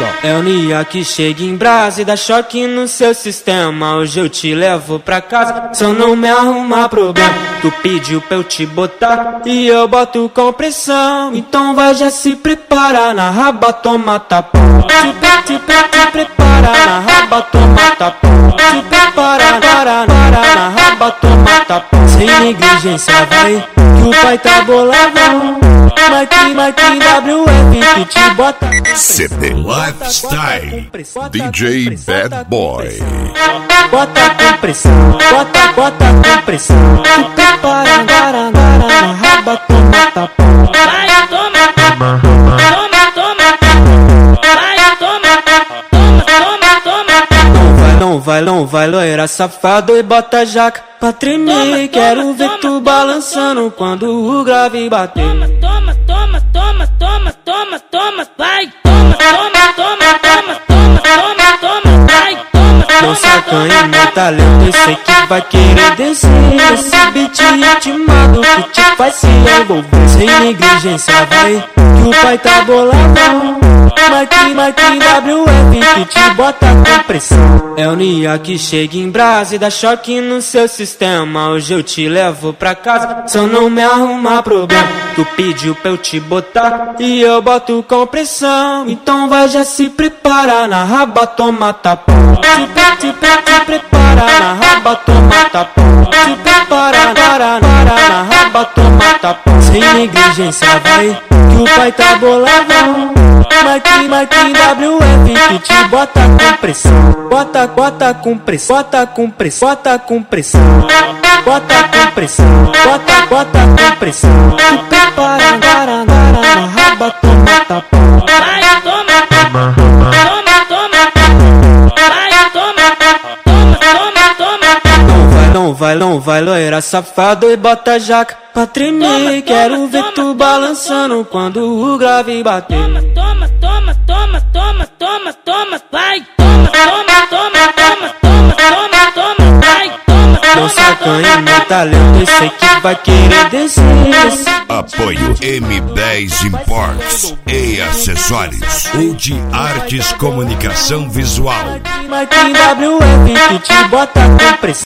só. É o Nia que chega em brasa e dá choque no seu sistema. Hoje eu te levo pra casa, só não me arrumar problema. Tu pediu pra eu te botar e eu boto com pressão. Então vai já se preparar, na raba toma tapão. Te prepara, na raba toma tapão. Te prepara, na raba toma tapão. Sem negligência vai, que o pai tá boladão. Mike WF que te bota CD Lifestyle DJ Bad Boy. Bota com pressão, bota com pressão. Te prepara, na raba toma tapão. Vai, toma, toma, toma, toma. Vai, toma, toma. Não vai, loira safado e bota jaca pra tremer. Quero ver tu balançando quando o grave bater. Toma, toma, toma, toma, toma, toma, vai, toma, toma, toma, toma, toma, toma, toma, vai, toma, Não sacanha meu talento, eu sei que vai querer descer. Esse beat ritmado que te faz se envolver. Sem negligência vai, que o pai tá boladão. Mike WF que te bota com pressão. É o Nia que chega em brasa e dá choque no seu sistema. Hoje eu te levo pra casa, só não me arrumar problema. Tu pediu pra eu te botar e eu boto com pressão. Então vai já se preparar, na raba toma tapão. Te prepara, na raba toma tapão. Te prepara, na raba toma tapão. Sem negligência vai, que o pai tá boladão. Mike WF que te bota com pressão. Bota com pressão, bota com pressão, bota com pressão. Bota com pressão, bota com pressão. Te prepara, na raba toma tapão. vai, toma, toma, toma, vai, toma, toma. Não vai, loira safado e bota jaca pra tremer. Quero ver tu balançando quando o grave bater. Toma, toma, toma, toma, toma, toma, vai, toma, toma, toma, toma, toma, toma, toma, vai, toma, Não sacanha meu talento, eu sei que vai querer descer. Apoio M10 Imports e Acessórios. Udi Artes Comunicação Visual. Mike WF que te bota com pressão.